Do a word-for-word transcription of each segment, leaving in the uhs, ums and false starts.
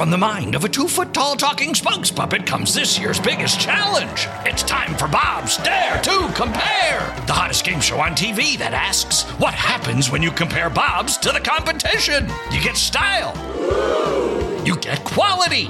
From the mind of a two-foot-tall talking spokes puppet comes this year's biggest challenge. It's time for Bob's Dare to Compare, the hottest game show on T V that asks, what happens when you compare Bob's to the competition? You get style. You get quality.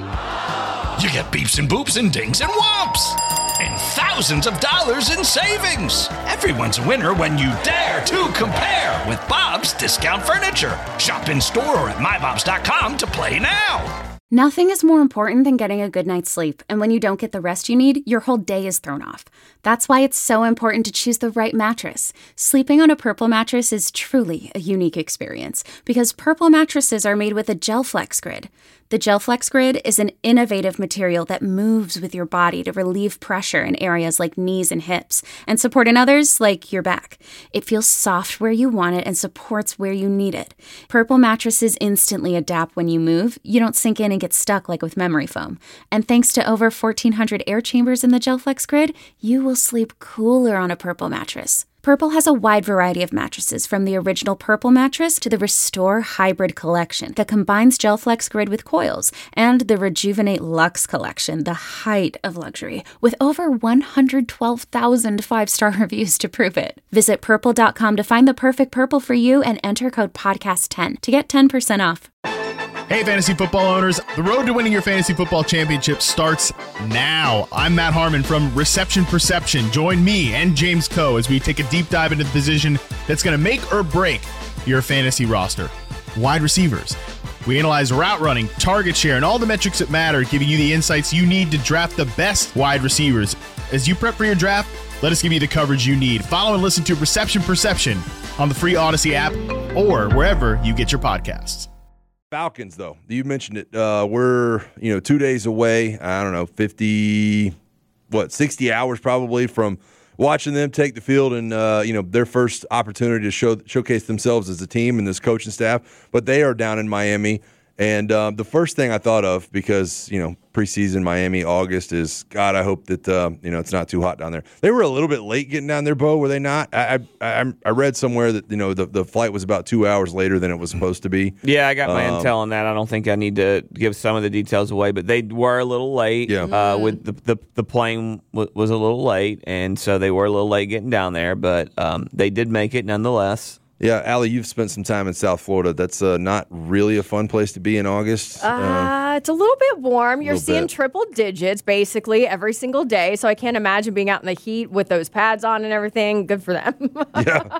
You get beeps and boops and dings and whomps. And thousands of dollars in savings. Everyone's a winner when you dare to compare with Bob's Discount Furniture. Shop in store or at my bobs dot com to play now. Nothing is more important than getting a good night's sleep, and when you don't get the rest you need, your whole day is thrown off. That's why it's so important to choose the right mattress. Sleeping on a Purple mattress is truly a unique experience, because Purple mattresses are made with a GelFlex Grid. The GelFlex Grid is an innovative material that moves with your body to relieve pressure in areas like knees and hips, and support in others like your back. It feels soft where you want it and supports where you need it. Purple mattresses instantly adapt when you move. You don't sink in and get stuck like with memory foam. And thanks to over fourteen hundred air chambers in the GelFlex Grid, you will sleep cooler on a Purple mattress. Purple has a wide variety of mattresses, from the original Purple mattress to the Restore Hybrid collection that combines GelFlex Grid with coils, and the Rejuvenate Luxe collection, the height of luxury, with over one hundred twelve thousand five-star reviews to prove it. Visit purple dot com to find the perfect Purple for you and enter code podcast ten to get ten percent off. Hey, fantasy football owners. The road to winning your fantasy football championship starts now. I'm Matt Harmon from Reception Perception. Join me and James Coe as we take a deep dive into the position that's going to make or break your fantasy roster. Wide receivers. We analyze route running, target share, and all the metrics that matter, giving you the insights you need to draft the best wide receivers. As you prep for your draft, let us give you the coverage you need. Follow and listen to Reception Perception on the free Odyssey app or wherever you get your podcasts. Falcons, though, you mentioned it. Uh, we're, you know, two days away. I don't know, fifty, what, sixty hours probably from watching them take the field and, uh, you know, their first opportunity to show showcase themselves as a team and this coaching staff. But they are down in Miami. And uh, the first thing I thought of, because, you know, preseason Miami, August, is, God, I hope that, uh, you know, it's not too hot down there. They were a little bit late getting down there, Bo, were they not? I I, I read somewhere that, you know, the, the flight was about two hours later than it was supposed to be. Yeah, I got my um, intel on that. I don't think I need to give some of the details away, but they were a little late. Yeah. Uh, with the, the, the plane w- was a little late, and so they were a little late getting down there, but um, they did make it nonetheless. Yeah, Allie, you've spent some time in South Florida. That's uh, not really a fun place to be in August. Uh, uh, it's a little bit warm. You're seeing bit. triple digits basically every single day, so I can't imagine being out in the heat with those pads on and everything. Good for them. Yeah.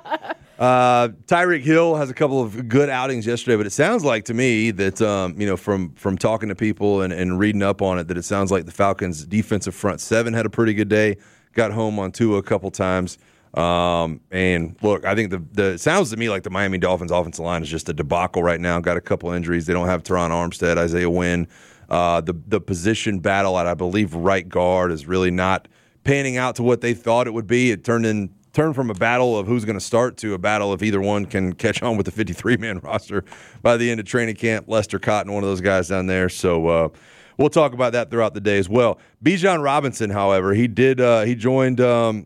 Uh, Tyreek Hill has a couple of good outings yesterday, but it sounds like to me that, um, you know, from from talking to people and, and reading up on it, that it sounds like the Falcons' defensive front seven had a pretty good day, got home on Tua a couple times. Um, and look, I think the, the it sounds to me like the Miami Dolphins offensive line is just a debacle right now. Got a couple injuries. They don't have Teron Armstead, Isaiah Wynn. Uh, the the position battle at, I believe, right guard is really not panning out to what they thought it would be. It turned in turned from a battle of who's going to start to a battle if either one can catch on with the fifty-three man roster by the end of training camp. Lester Cotton, one of those guys down there. So uh, we'll talk about that throughout the day as well. Bijan Robinson, however, he did uh, he joined. Um,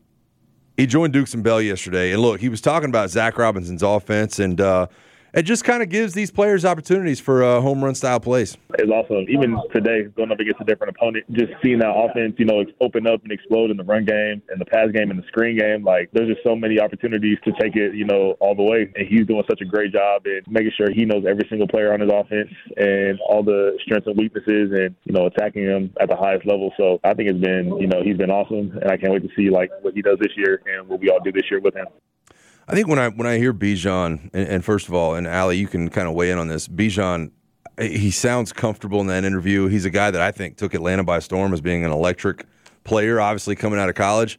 He joined Dukes and Bell yesterday, and look, he was talking about Zach Robinson's offense, and uh, it just kind of gives these players opportunities for uh, home run style plays. It's awesome. Even today, going up against a different opponent, just seeing that offense, you know, open up and explode in the run game and the pass game and the screen game. Like, there's just so many opportunities to take it, you know, all the way. And he's doing such a great job in making sure he knows every single player on his offense and all the strengths and weaknesses, and, you know, attacking them at the highest level. So I think it's been, you know, he's been awesome, and I can't wait to see like what he does this year and what we all do this year with him. I think when I when I hear Bijan, and, and first of all, and Allie, you can kind of weigh in on this. Bijan, he sounds comfortable in that interview. He's a guy that I think took Atlanta by storm as being an electric player, obviously coming out of college.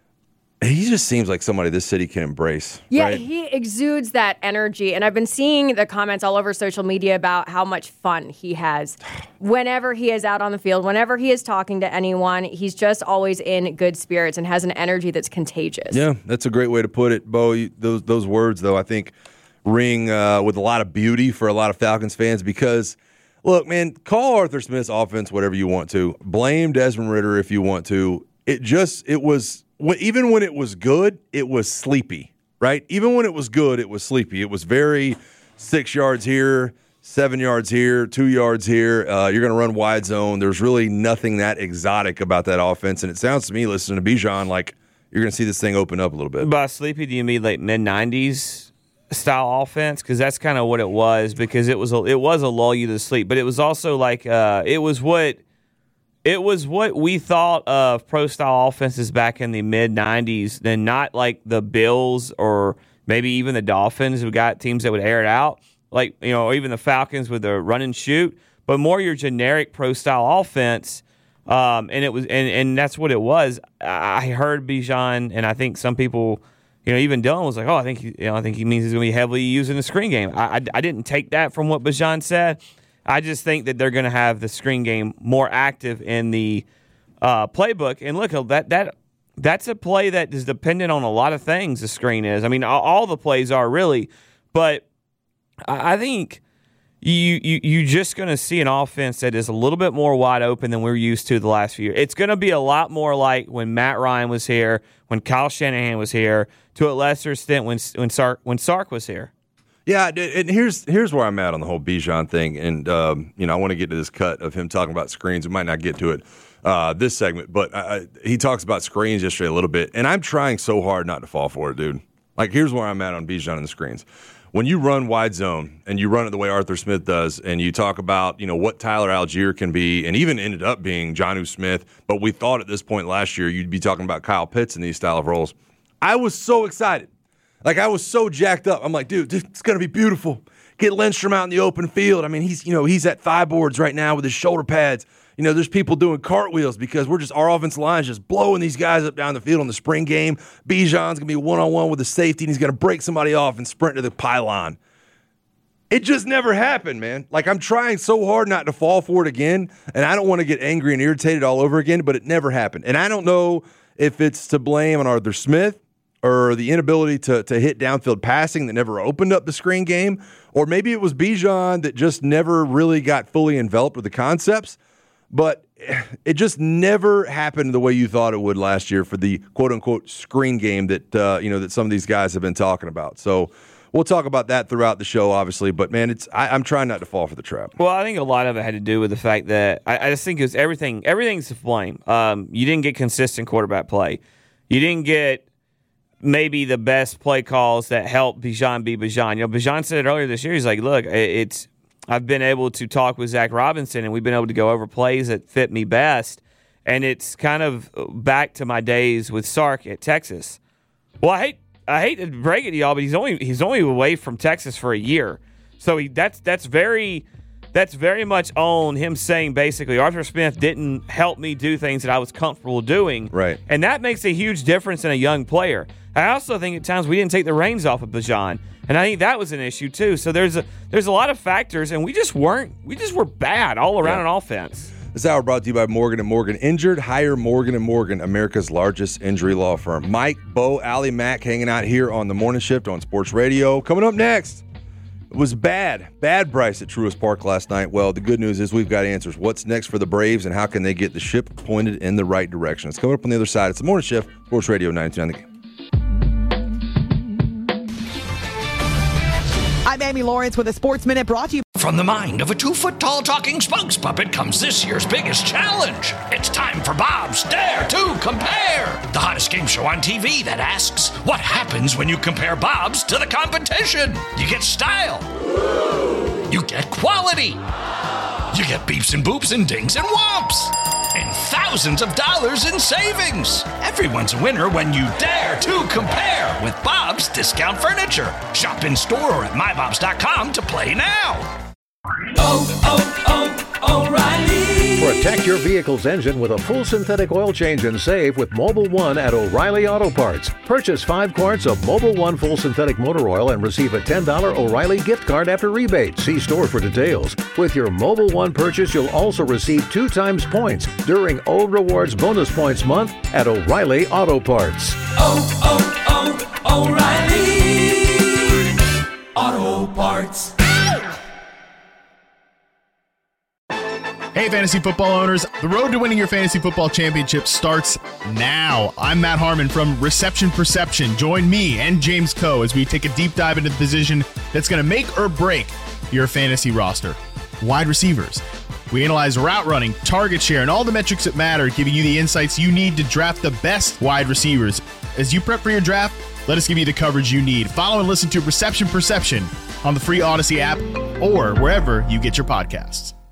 He just seems like somebody this city can embrace. Yeah, right? He exudes that energy. And I've been seeing the comments all over social media about how much fun he has whenever he is out on the field, whenever he is talking to anyone. He's just always in good spirits and has an energy that's contagious. Yeah, that's a great way to put it, Bo. You, those those words, though, I think ring uh, with a lot of beauty for a lot of Falcons fans because, look, man, call Arthur Smith's offense whatever you want to. Blame Desmond Ridder if you want to. It just, it was... Even when it was good, it was sleepy, right? Even when it was good, it was sleepy. It was very six yards here, seven yards here, two yards here. Uh, you're going to run wide zone. There's really nothing that exotic about that offense. And it sounds to me, listening to Bijan, like you're going to see this thing open up a little bit. By sleepy, do you mean like mid nineties style offense? Because that's kind of what it was. Because it was a, it was a lull you to sleep, but it was also like uh, it was what it was what we thought of pro style offenses back in the mid nineties. Then not like the Bills or maybe even the Dolphins, who got teams that would air it out. Like, you know, or even the Falcons with the run and shoot, but more your generic pro style offense. Um, and it was, and, and that's what it was. I heard Bijan, and I think some people, you know, even Dylan was like, "Oh, I think, he, you know, I think he means he's going to be heavily using the screen game." I, I, I didn't take that from what Bijan said. I just think that they're going to have the screen game more active in the uh, playbook. And look, that that that's a play that is dependent on a lot of things. The screen is. I mean, all, all the plays are really, but I think you you you just going to see an offense that is a little bit more wide open than we're used to the last few years. It's going to be a lot more like when Matt Ryan was here, when Kyle Shanahan was here, to a lesser extent when when Sark when Sark was here. Yeah, and here's here's where I'm at on the whole Bijan thing, and um, you know I want to get to this cut of him talking about screens. We might not get to it uh, this segment, but I, he talks about screens yesterday a little bit, and I'm trying so hard not to fall for it, dude. Like here's where I'm at on Bijan and the screens. When you run wide zone and you run it the way Arthur Smith does, and you talk about, you know, what Tyler Algier can be, and even ended up being Jonnu Smith, but we thought at this point last year you'd be talking about Kyle Pitts in these style of roles. I was so excited. Like, I was so jacked up. I'm like, dude, it's going to be beautiful. Get Lindstrom out in the open field. I mean, he's, you know, he's at thigh boards right now with his shoulder pads. You know, there's people doing cartwheels because we're just, our offensive line is just blowing these guys up down the field on the spring game. Bijan's going to be one-on-one with the safety, and he's going to break somebody off and sprint to the pylon. It just never happened, man. Like, I'm trying so hard not to fall for it again, and I don't want to get angry and irritated all over again, but it never happened. And I don't know if it's to blame on Arthur Smith or the inability to, to hit downfield passing that never opened up the screen game, or maybe it was Bijan that just never really got fully enveloped with the concepts. But it just never happened the way you thought it would last year for the quote-unquote screen game that uh, you know that some of these guys have been talking about. So we'll talk about that throughout the show, obviously. But, man, it's I, I'm trying not to fall for the trap. Well, I think a lot of it had to do with the fact that I, I just think it was everything. Everything's to blame. Um, you didn't get consistent quarterback play. You didn't get maybe the best play calls that helped Bijan be Bijan. You know, Bijan said it earlier this year. He's like, look, it's – I've been able to talk with Zach Robinson, and we've been able to go over plays that fit me best. And it's kind of back to my days with Sark at Texas. Well, I hate I hate to break it to y'all, but he's only he's only away from Texas for a year, so he that's that's very that's very much on him saying basically Arthur Smith didn't help me do things that I was comfortable doing. Right, and that makes a huge difference in a young player. I also think at times we didn't take the reins off of Bijan, and I think that was an issue too. So there's a there's a lot of factors, and we just weren't we just were bad all around yeah. on offense. This hour brought to you by Morgan and Morgan Injured. Hire Morgan and Morgan, America's largest injury law firm. Mike, Bo, Allie, Mac hanging out here on the morning shift on Sports Radio. Coming up next, it was bad, bad Bryce at Truist Park last night. Well, the good news is we've got answers. What's next for the Braves, and how can they get the ship pointed in the right direction? It's coming up on the other side. It's the morning shift, Sports Radio ninety-two point nine The Game. I'm Amy Lawrence with a Sports Minute brought to you. From the mind of a two-foot-tall talking spokes puppet comes this year's biggest challenge. It's time for Bob's Dare to Compare, the hottest game show on T V that asks, what happens when you compare Bob's to the competition? You get style. You get quality. You get beeps and boops and dings and whomps. And thousands of dollars in savings. Everyone's a winner when you dare to compare with Bob's Discount Furniture. Shop in store or at my bobs dot com to play now. Oh, oh, oh, O'Reilly. Protect your vehicle's engine with a full synthetic oil change and save with Mobil one at O'Reilly Auto Parts. Purchase five quarts of Mobil one full synthetic motor oil and receive a ten dollars O'Reilly gift card after rebate. See store for details. With your Mobil one purchase, you'll also receive two times points during O Rewards Bonus Points Month at O'Reilly Auto Parts. Oh, oh, oh, O'Reilly Auto Parts. Hey, fantasy football owners. The road to winning your fantasy football championship starts now. I'm Matt Harmon from Reception Perception. Join me and James Coe as we take a deep dive into the position that's going to make or break your fantasy roster. Wide receivers. We analyze route running, target share, and all the metrics that matter, giving you the insights you need to draft the best wide receivers. As you prep for your draft, let us give you the coverage you need. Follow and listen to Reception Perception on the free Odyssey app or wherever you get your podcasts.